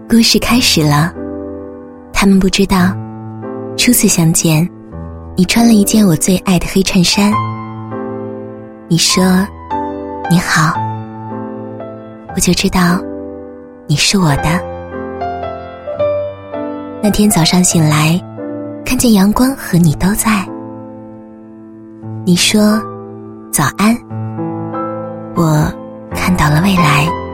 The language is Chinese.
故事开始了，他们不知道，初次相见，你穿了一件我最爱的黑衬衫。你说你好，我就知道你是我的。那天早上醒来，看见阳光和你都在。你说早安，我看到了未来。